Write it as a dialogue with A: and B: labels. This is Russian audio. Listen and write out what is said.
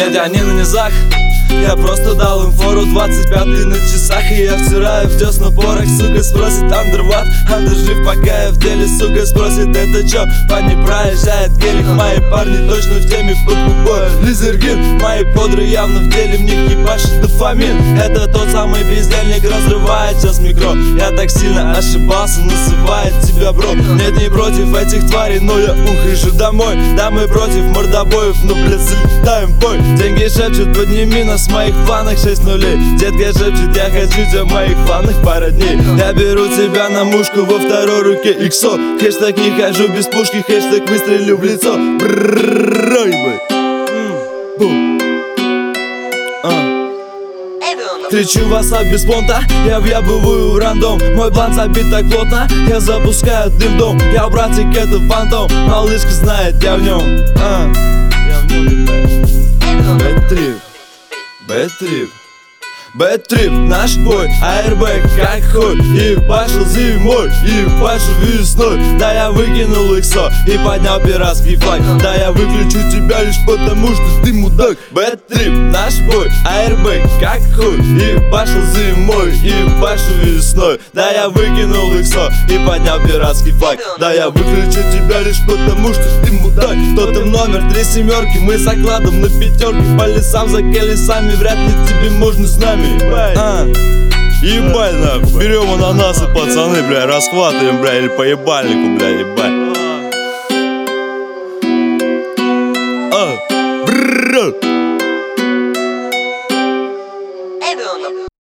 A: Блядь, они на низах. Я просто дал им фору, 25-й на часах. И я втираю в десна порох, сука, спросит андерват. Андер жив, пока я в деле, сука, спросит это чё. По ней проезжает гелик, мои парни точно в теме под губой. Лизергин, мои подры явно в деле, в них ебашит дофамин. Это тот самый бездельник, разрывает сейчас микро. Я так сильно ошибался, называет тебя бро. Нет, не против этих тварей, но я ухожу домой. Да, мы против мордобоев, но, блядь, залетаем в бой. Деньги шепчут, подними нас, в моих планах 6 нулей. Детка шепчет, я хочу тебя в моих планах пару дней. Я беру тебя на мушку, во второй руке иксо. Хэштег не хожу без пушки, хэштег выстрелю в лицо. Кричу васап без понта, я въебываю рандом. Мой план забит так плотно, я запускаю дым в дом. Я у братик это фантом, малышка знает, я в нем. Я в нем, бэт-трип, бэт-трип, бэт-трип, наш бой, аэрбэк как хуй. И пошел зимой, и пошел весной. Да, я выкинул иксо и поднял пиратский флаг. Да, я выключу тебя лишь потому, что ты мудак. Бэт-трип, наш бой, аэрбэк как хуй. И пошел зимой, и пошел весной. Да, я выкинул иксо и поднял пиратский флаг. Да, я выключу тебя лишь потому, что ты мудак. Тотем номер 3 семерки, мы закладом на пятерки. По лесам за колесами, вряд ли тебе можно с нами.
B: Ебать нахуй, берем ананасы, пацаны, бля, расхватываем, бля, или по ебальнику, бля, ебать.